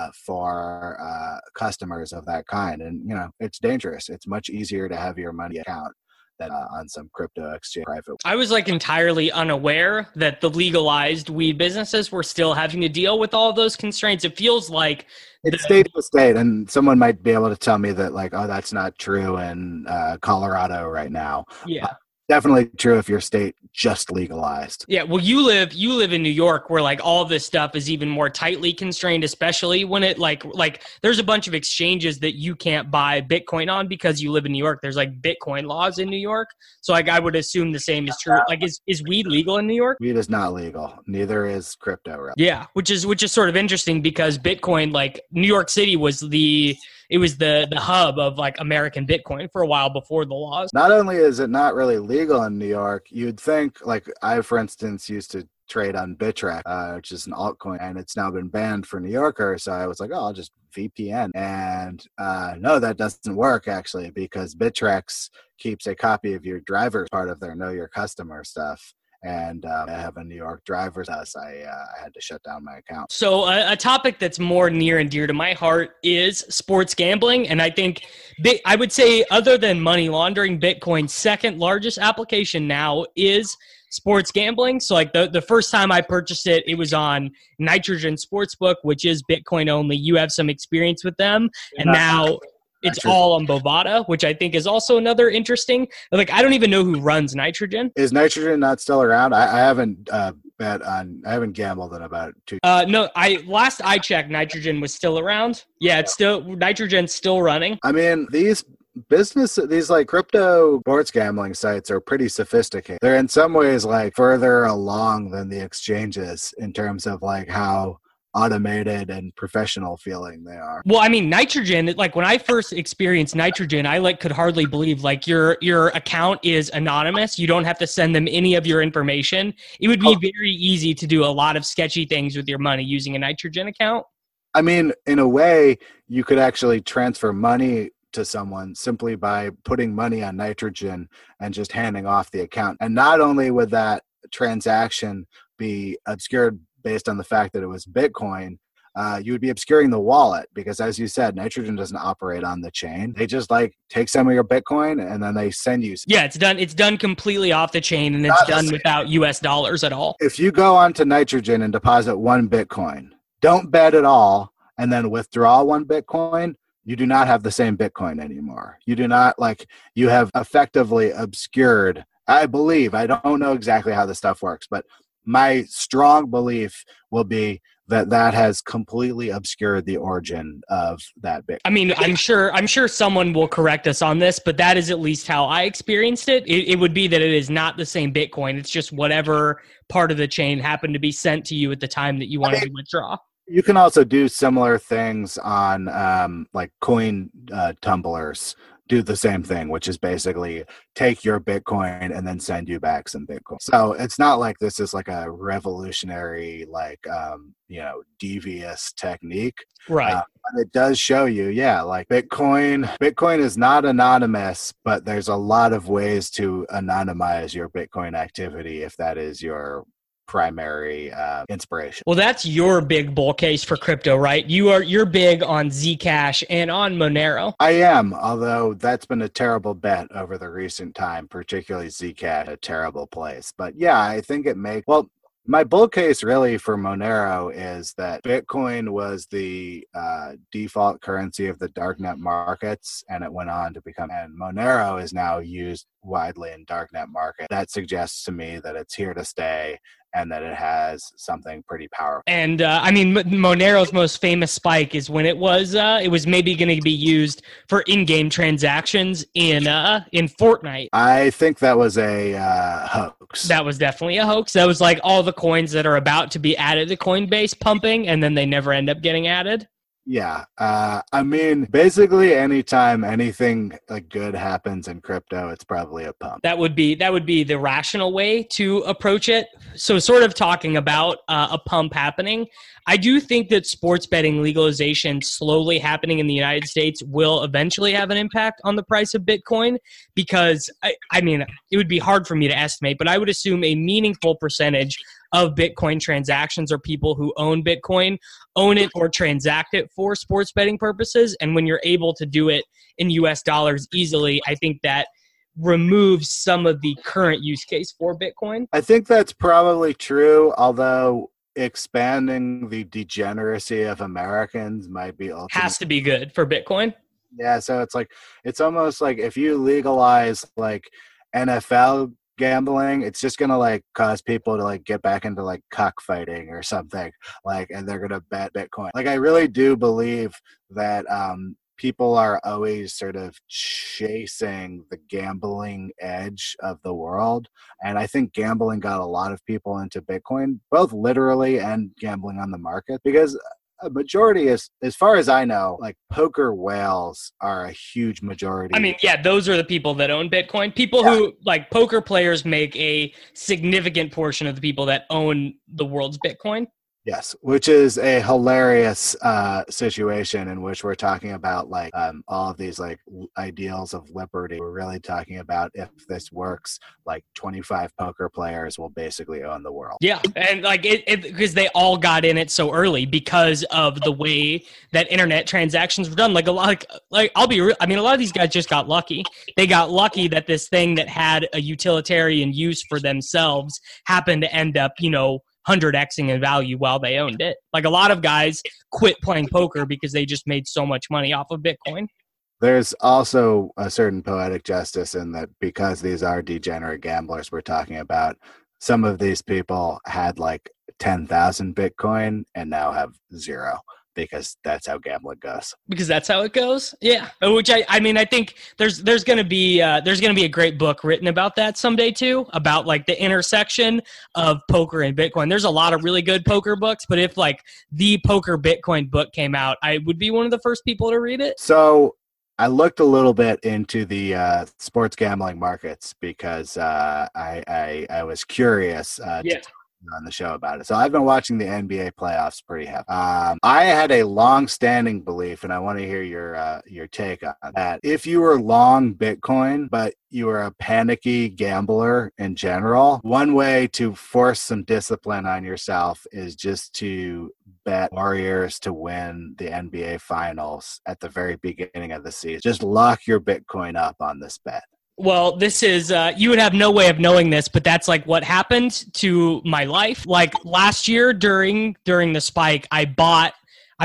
for customers of that kind. And, it's dangerous. It's much easier to have your money account than on some crypto exchange private. I was entirely unaware that the legalized weed businesses were still having to deal with all of those constraints. It feels like it's state to state, and someone might be able to tell me that oh, that's not true in Colorado right now. Yeah. Definitely true if your state just legalized. Yeah, well, you live in New York, where all this stuff is even more tightly constrained, especially when it there's a bunch of exchanges that you can't buy Bitcoin on because you live in New York. There's Bitcoin laws in New York, so I would assume the same is true. Is weed legal in New York? Weed is not legal. Neither is crypto. Right? Yeah, which is sort of interesting, because Bitcoin, New York City was the hub of American Bitcoin for a while before the laws. Not only is it not really legal in New York, you'd think, I, for instance, used to trade on Bittrex, which is an altcoin, and it's now been banned for New Yorkers. So I was I'll just VPN. And no, that doesn't work actually, because Bittrex keeps a copy of your driver's part of their Know Your Customer stuff. And I have a New York driver's license. I had to shut down my account. So a topic that's more near and dear to my heart is sports gambling. And I think I would say, other than money laundering, Bitcoin's second largest application now is sports gambling. So the first time I purchased it, it was on Nitrogen Sportsbook, which is Bitcoin only. You have some experience with them. And now it's all on Bovada, which I think is also another interesting. I don't even know who runs Nitrogen. Is Nitrogen not still around? I haven't bet on. I haven't gambled in about 2 years. No. Last I checked, Nitrogen was still around. Yeah, it's still Nitrogen's still running. I mean, these crypto sports gambling sites are pretty sophisticated. They're in some ways further along than the exchanges in terms of how automated and professional feeling they are. Well, I mean, Nitrogen, when I first experienced Nitrogen, I could hardly believe your account is anonymous. You don't have to send them any of your information. It would be very easy to do a lot of sketchy things with your money using a Nitrogen account. I mean, in a way, you could actually transfer money to someone simply by putting money on Nitrogen and just handing off the account. And not only would that transaction be obscured based on the fact that it was Bitcoin, you would be obscuring the wallet, because, as you said, Nitrogen doesn't operate on the chain. They just take some of your Bitcoin and then they send you. Yeah, it's done completely off the chain, and it's done without US dollars at all. If you go onto Nitrogen and deposit 1 Bitcoin, don't bet at all, and then withdraw 1 Bitcoin, you do not have the same Bitcoin anymore. You do not you have effectively obscured. I believe, I don't know exactly how this stuff works, but my strong belief will be that has completely obscured the origin of that Bitcoin. I mean, I'm sure someone will correct us on this, but that is at least how I experienced it. It would be that it is not the same Bitcoin. It's just whatever part of the chain happened to be sent to you at the time that you wanted to withdraw. You can also do similar things on coin tumblers. Do the same thing, which is basically take your Bitcoin and then send you back some Bitcoin. So it's not like this is a revolutionary, devious technique. Right. But it does show you, Bitcoin is not anonymous, but there's a lot of ways to anonymize your Bitcoin activity if that is your primary inspiration. Well, that's your big bull case for crypto, right? You're big on Zcash and on Monero. I am, although that's been a terrible bet over the recent time, particularly Zcash, a terrible place. But yeah, I think my bull case really for Monero is that Bitcoin was the default currency of the darknet markets, and it went on to become, and Monero is now used widely in darknet market. That suggests to me that it's here to stay and that it has something pretty powerful. And Monero's most famous spike is when it was maybe going to be used for in-game transactions in Fortnite. I think that was a hoax. That was definitely a hoax. That was all the coins that are about to be added to Coinbase pumping, and then they never end up getting added. Yeah. I mean, basically anytime anything like good happens in crypto, it's probably a pump. That would be the rational way to approach it. So, sort of talking about a pump happening, I do think that sports betting legalization slowly happening in the United States will eventually have an impact on the price of Bitcoin because, I mean, it would be hard for me to estimate, but I would assume a meaningful percentage of Bitcoin transactions are people who own Bitcoin, own it or transact it for sports betting purposes. And when you're able to do it in US dollars easily, I think that removes some of the current use case for Bitcoin. I think that's probably true, although expanding the degeneracy of Americans might be ultimately Has to be good for Bitcoin. yeah. So it's like it's almost like if you legalize like NFL gambling, it's just gonna like cause people to like get back into like cockfighting or something, like, and they're gonna bet Bitcoin. Like I really do believe that people are always sort of chasing the gambling edge of the world. And I think gambling got a lot of people into Bitcoin, both literally and gambling on the market, because a majority is, as far as I know, like poker whales are a huge majority. I mean, yeah, those are the people that own Bitcoin. People who like poker players make a significant portion of the people that own the world's Bitcoin. Yes, which is a hilarious situation in which we're talking about like all of these like ideals of liberty. We're really talking about if this works, like 25 poker players will basically own the world. Yeah, and like it because they all got in it so early because of the way that internet transactions were done. Like a lot of like I'll be real. I mean, a lot of these guys just got lucky. They got lucky that this thing that had a utilitarian use for themselves happened to end up, 100xing in value while they owned it. Like a lot of guys quit playing poker because they just made so much money off of Bitcoin. There's also a certain poetic justice in that because these are degenerate gamblers we're talking about, some of these people had like 10,000 Bitcoin and now have zero, because that's how gambling goes. Because that's how it goes. Yeah. Which I mean, I think there's going to be a great book written about that someday too, about like the intersection of poker and Bitcoin. There's a lot of really good poker books, but if like the poker Bitcoin book came out, I would be one of the first people to read it. So I looked a little bit into the sports gambling markets because I was curious on the show about it. So I've been watching the NBA playoffs pretty heavy. I had a long-standing belief, and I want to hear your take on that. If you were long Bitcoin, but you were a panicky gambler in general, one way to force some discipline on yourself is just to bet Warriors to win the NBA Finals at the very beginning of the season. Just lock your Bitcoin up on this bet. Well, this is, you would have no way of knowing this, but that's like what happened to my life. Like last year during the spike, I bought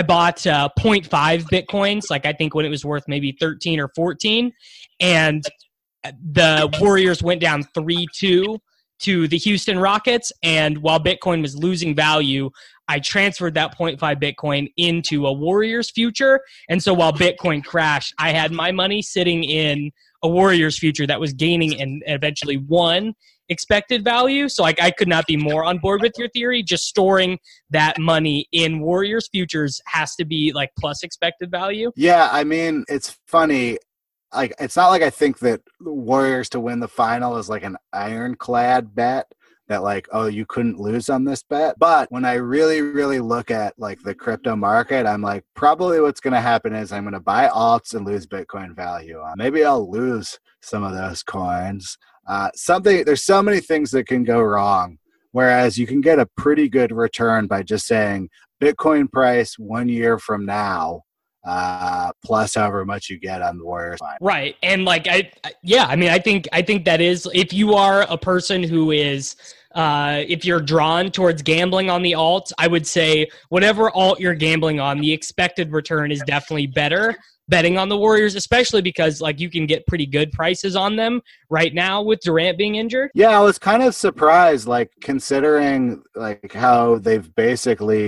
0.5 Bitcoins, like I think when it was worth maybe 13 or 14. And the Warriors went down 3-2 to the Houston Rockets. And while Bitcoin was losing value, I transferred that 0.5 Bitcoin into a Warriors future. And so while Bitcoin crashed, I had my money sitting in a Warriors future that was gaining and eventually won expected value. So like I could not be more on board with your theory. Just storing that money in Warriors futures has to be like plus expected value. Yeah, I mean, it's funny. Like, it's not like I think that the Warriors to win the final is like an ironclad bet that like, oh, you couldn't lose on this bet. But when I really, really look at like the crypto market, I'm like, probably what's going to happen is I'm going to buy alts and lose Bitcoin value. Maybe I'll lose some of those coins. There's so many things that can go wrong. Whereas you can get a pretty good return by just saying Bitcoin price 1 year from now, plus however much you get on the Warriors. Right. And like, I think that is, if you are a person who is, if you're drawn towards gambling on the alts, I would say whatever alt you're gambling on, the expected return is definitely better betting on the Warriors, especially because like you can get pretty good prices on them right now with Durant being injured. Yeah, I was kind of surprised, like considering like how they've basically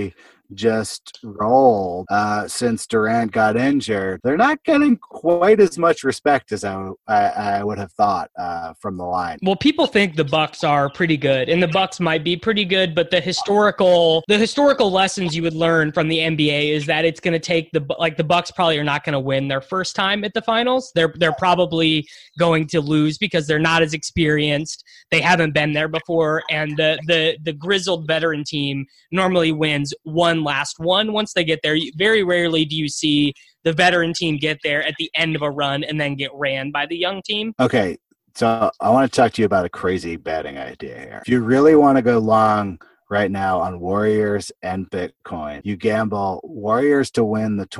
just rolled since Durant got injured, they're not getting quite as much respect as I would have thought from the line. Well, people think the Bucks are pretty good, and the Bucks might be pretty good, but the historical lessons you would learn from the NBA is that it's going to take the Bucks probably are not going to win their first time at the finals. They're probably going to lose because they're not as experienced. They haven't been there before, and the grizzled veteran team normally wins one last one once they get there. Very rarely do you see the veteran team get there at the end of a run and then get ran by the young team. Okay, so I want to talk to you about a crazy betting idea here. If you really want to go long right now on Warriors and Bitcoin, you gamble Warriors to win the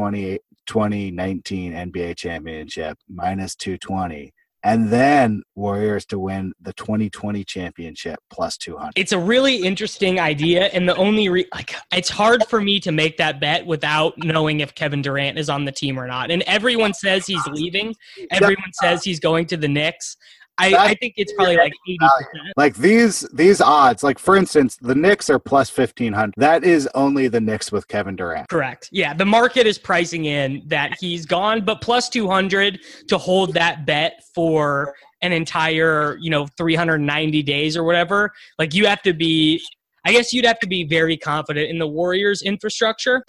2019 NBA championship minus 220. And then Warriors to win the 2020 championship plus 200. It's a really interesting idea, and the only it's hard for me to make that bet without knowing if Kevin Durant is on the team or not. And everyone says he's leaving. Everyone says he's going to the Knicks. I think it's probably like 80%. Like these odds, like for instance, the Knicks are plus 1,500. That is only the Knicks with Kevin Durant. Correct. Yeah, the market is pricing in that he's gone, but plus 200 to hold that bet for an entire, 390 days or whatever. Like you'd have to be very confident in the Warriors infrastructure.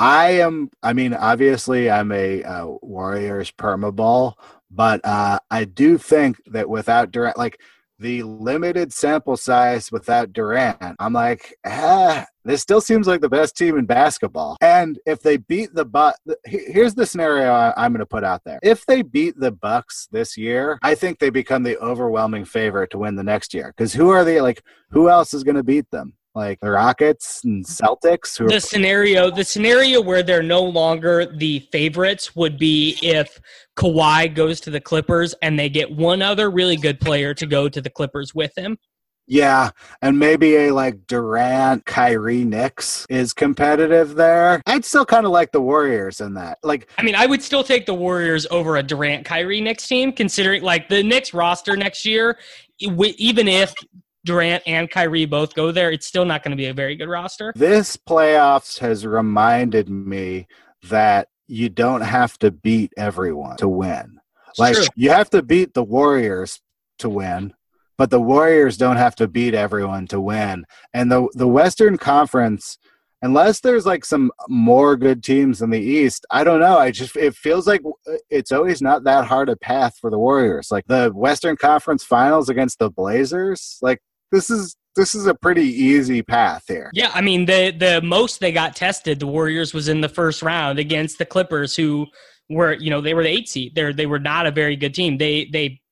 Obviously I'm a Warriors permaball. But I do think that without Durant, like the limited sample size without Durant, I'm like, this still seems like the best team in basketball. And if they beat the Bucks, here's the scenario I'm going to put out there. If they beat the Bucks this year, I think they become the overwhelming favorite to win the next year. Because who else is going to beat them? Like the Rockets and Celtics? The scenario where they're no longer the favorites would be if Kawhi goes to the Clippers and they get one other really good player to go to the Clippers with him. Yeah, and maybe a Durant, Kyrie, Knicks is competitive there. I'd still kind of like the Warriors in that. I would still take the Warriors over a Durant, Kyrie, Knicks team, considering the Knicks roster next year, even if Durant and Kyrie both go there, it's still not going to be a very good roster. This playoffs has reminded me that you don't have to beat everyone to win. True. You have to beat the Warriors to win, but the Warriors don't have to beat everyone to win. And the Western Conference, unless there's some more good teams in the East, I don't know. It feels like it's always not that hard a path for the Warriors. Like the Western Conference Finals against the Blazers, this is a pretty easy path here. Yeah, the most they got tested, the Warriors, was in the first round against the Clippers, who were, they were the 8 seed. They were not a very good team. They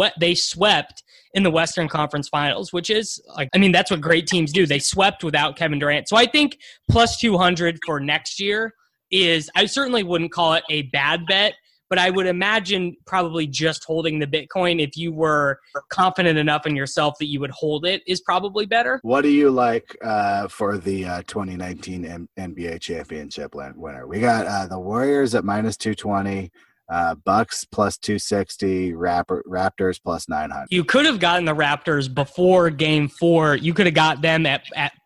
swept in the Western Conference Finals, which is that's what great teams do. They swept without Kevin Durant. So I think plus 200 for next year I certainly wouldn't call it a bad bet, but I would imagine probably just holding the Bitcoin, if you were confident enough in yourself that you would hold it, is probably better. What do you like for the 2019 NBA championship winner? We got the Warriors at minus 220, Bucks plus 260, Raptors plus 900. You could have gotten the Raptors before Game 4. You could have got them at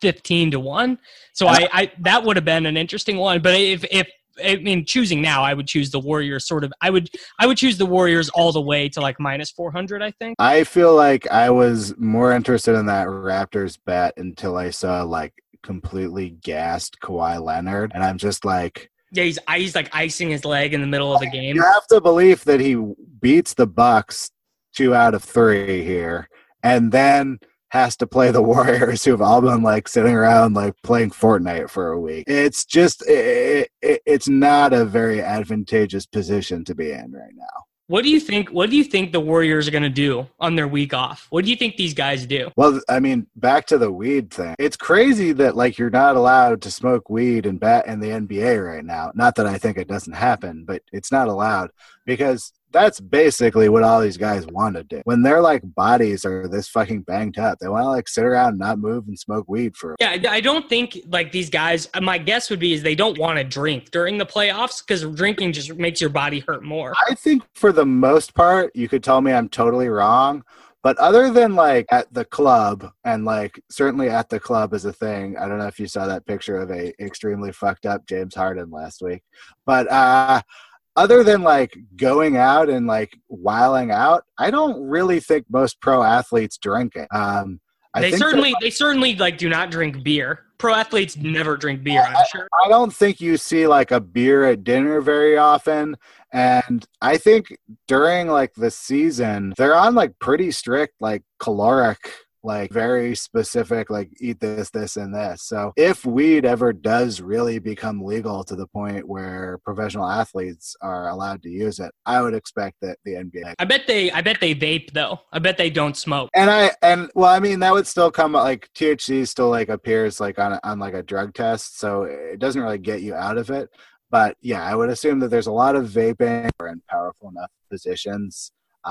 15-1. So that would have been an interesting one. But if choosing now, I would choose the Warriors. I would choose the Warriors all the way to minus 400. I think. I feel like I was more interested in that Raptors bet until I saw completely gassed Kawhi Leonard, and I'm just like. Yeah, he's icing his leg in the middle of the game. You have to believe that he beats the Bucks 2 out of 3 here, and then has to play the Warriors, who've all been sitting around playing Fortnite for a week. It's just it's not a very advantageous position to be in right now. What do you think the Warriors are going to do on their week off? What do you think these guys do? Well, back to the weed thing. It's crazy that you're not allowed to smoke weed in the NBA right now. Not that I think it doesn't happen, but it's not allowed because that's basically what all these guys want to do. When their bodies are this fucking banged up, they want to sit around and not move and smoke weed for. Yeah, I don't think these guys. My guess would be is they don't want to drink during the playoffs because drinking just makes your body hurt more. I think for the most part, you could tell me I'm totally wrong, But other than like at the club, and like certainly at the club is a thing. I don't know if you saw that picture of a extremely fucked up James Harden last week. But other than like going out and like wiling out, I don't really think most pro athletes drink it. They certainly like do not drink beer. Pro athletes never drink beer, I'm sure. I don't think you see like a beer at dinner very often. And I think during like the season, they're on like pretty strict, like caloric, like very specific, like eat this, this, and this. So if weed ever does really become legal to the point where professional athletes are allowed to use it, I would expect that the NBA. I bet they vape though. I bet they don't smoke. And well, I mean, that would still come like THC still like appears like on like a drug test, so it doesn't really get you out of it. But yeah, I would assume that there's a lot of vaping or in powerful enough positions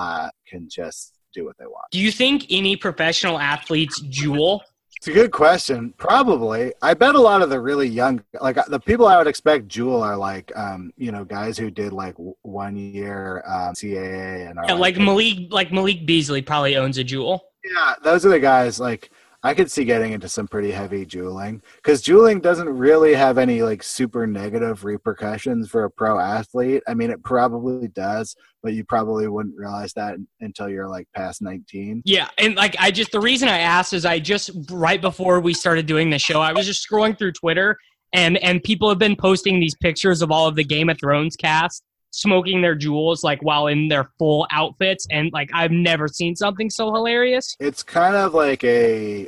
can just do what they want. Do you think any professional athletes jewel? It's a good question. Probably. I bet a lot of the really young, like the people I would expect jewel are like, guys who did like 1 year CAA and yeah, like Malik Beasley probably owns a jewel. Yeah, those are the guys like I could see getting into some pretty heavy juuling, because juuling doesn't really have any like super negative repercussions for a pro athlete. I mean, it probably does, but you probably wouldn't realize that until you're like past 19. Yeah, and like the reason I asked is I just right before we started doing the show, I was just scrolling through Twitter and people have been posting these pictures of all of the Game of Thrones cast smoking their jewels like while in their full outfits, and like I've never seen something so hilarious. It's kind of like a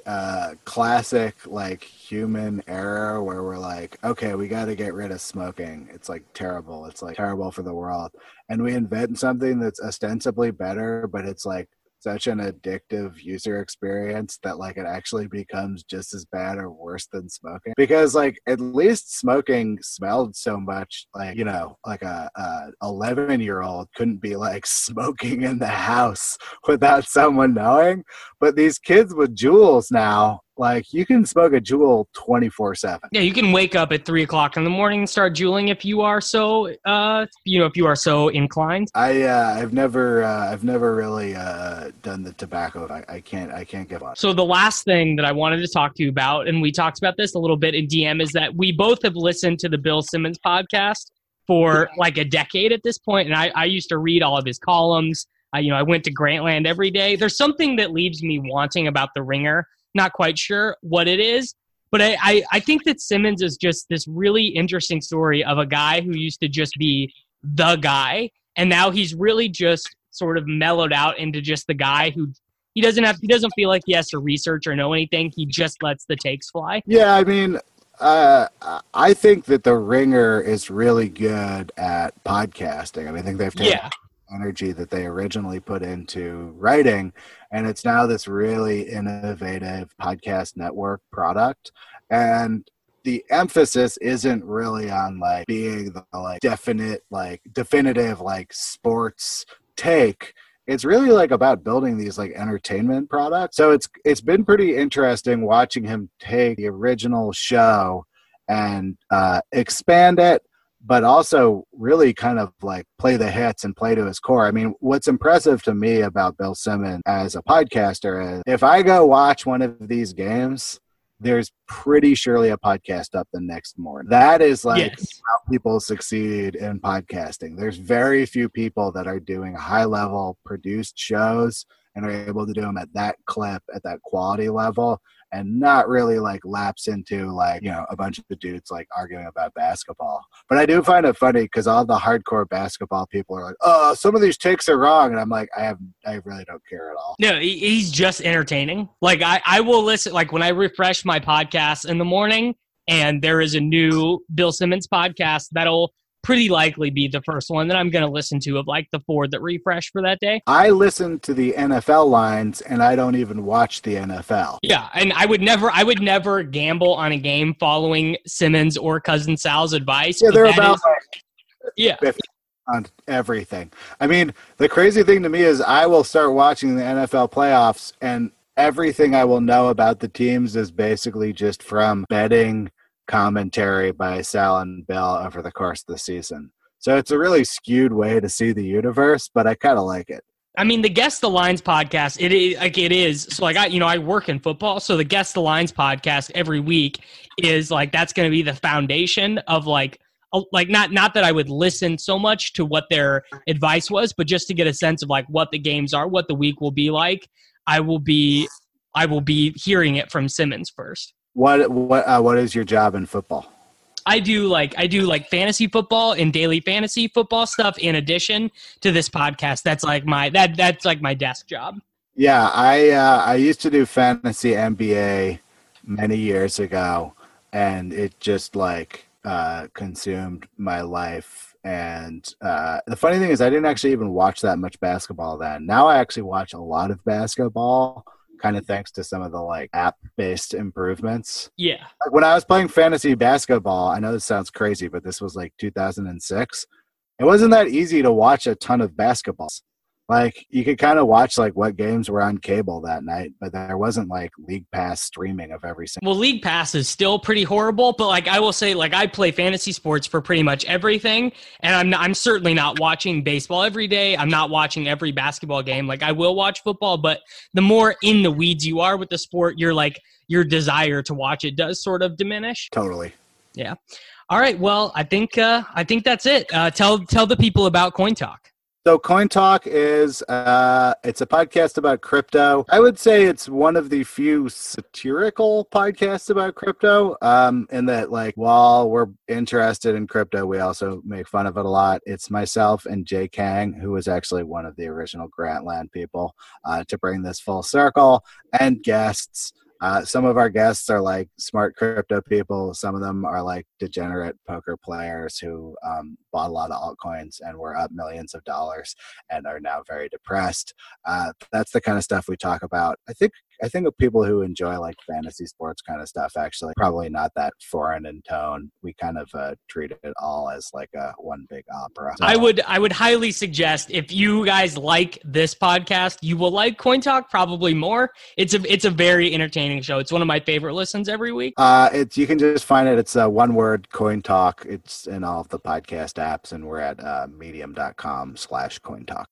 classic like human error where we're like, okay, we got to get rid of smoking. It's like terrible. It's like terrible for the world, and we invent something that's ostensibly better, but it's like such an addictive user experience that like it actually becomes just as bad or worse than smoking, because like at least smoking smelled so much, like, you know, like a 11-year-old couldn't be like smoking in the house without someone knowing. But these kids with jewels now, like you can smoke a jewel 24/7. Yeah, you can wake up at 3:00 in the morning and start jeweling if you are so, if you are so inclined. I've never really done the tobacco. I can't give up. So the last thing that I wanted to talk to you about, and we talked about this a little bit in DM, is that we both have listened to the Bill Simmons podcast for like a decade at this point, and I used to read all of his columns. I went to Grantland every day. There's something that leaves me wanting about The Ringer. Not quite sure what it is, but I think that Simmons is just this really interesting story of a guy who used to just be the guy, and now he's really just sort of mellowed out into just the guy who he doesn't feel like he has to research or know anything. He just lets the takes fly. Yeah, I mean, I think that The Ringer is really good at podcasting. I mean, I think they've taken energy that they originally put into writing, and it's now this really innovative podcast network product. And the emphasis isn't really on like being the like definitive like sports take. It's really like about building these like entertainment products. So it's been pretty interesting watching him take the original show and expand it, but also really kind of like play the hits and play to his core. I mean, what's impressive to me about Bill Simmons as a podcaster is if I go watch one of these games, there's pretty surely a podcast up the next morning. That is like how people succeed in podcasting. There's very few people that are doing high-level produced shows and are able to do them at that clip, at that quality level, and not really like lapse into like, a bunch of dudes like arguing about basketball. But I do find it funny because all the hardcore basketball people are like, oh, some of these takes are wrong. And I'm like, I really don't care at all. No, he's just entertaining. Like I will listen, like when I refresh my podcast in the morning and there is a new Bill Simmons podcast, that'll pretty likely be the first one that I'm going to listen to of like the 4 that refresh for that day. I listen to the NFL lines and I don't even watch the NFL. Yeah, and I would never gamble on a game following Simmons or Cousin Sal's advice. Yeah, they're about 50 on everything. I mean, the crazy thing to me is I will start watching the NFL playoffs and everything I will know about the teams is basically just from betting commentary by Sal and Bill over the course of the season. So it's a really skewed way to see the universe, but I kind of like it. I mean, the Guess the Lines podcast, it is like it is. So like I work in football, so the Guess the Lines podcast every week is like that's going to be the foundation of like not that I would listen so much to what their advice was, but just to get a sense of like what the games are, what the week will be like. I will be hearing it from Simmons first. What is your job in football? I do like fantasy football and daily fantasy football stuff in addition to this podcast. That's like my desk job. Yeah, I used to do fantasy NBA many years ago, and it just like consumed my life. And the funny thing is, I didn't actually even watch that much basketball then. Now I actually watch a lot of basketball, kind of thanks to some of the like app-based improvements. Yeah. Like when I was playing fantasy basketball, I know this sounds crazy, but this was like 2006. It wasn't that easy to watch a ton of basketballs. Like you could kind of watch like what games were on cable that night, but there wasn't like League Pass streaming of every single. Well, League Pass is still pretty horrible, but like I will say, like I play fantasy sports for pretty much everything, and I'm certainly not watching baseball every day. I'm not watching every basketball game. Like I will watch football, but the more in the weeds you are with the sport, your desire to watch it does sort of diminish. Totally. Yeah. All right. Well, I think that's it. Tell the people about Coin Talk. So Coin Talk is it's a podcast about crypto. I would say it's one of the few satirical podcasts about crypto, in that like while we're interested in crypto, we also make fun of it a lot. It's myself and Jay Kang, who was actually one of the original Grantland people, to bring this full circle, and guests. Some of our guests are like smart crypto people. Some of them are like degenerate poker players who bought a lot of altcoins and were up millions of dollars and are now very depressed. That's the kind of stuff we talk about. I think of people who enjoy like fantasy sports kind of stuff, actually probably not that foreign in tone. We kind of treat it all as like a one big opera. So, I would highly suggest if you guys like this podcast, you will like Coin Talk probably more. It's a very entertaining show. It's one of my favorite listens every week. You can just find it. It's one word, Coin Talk. It's in all of the podcast apps, and we're at medium.com/Coin Talk.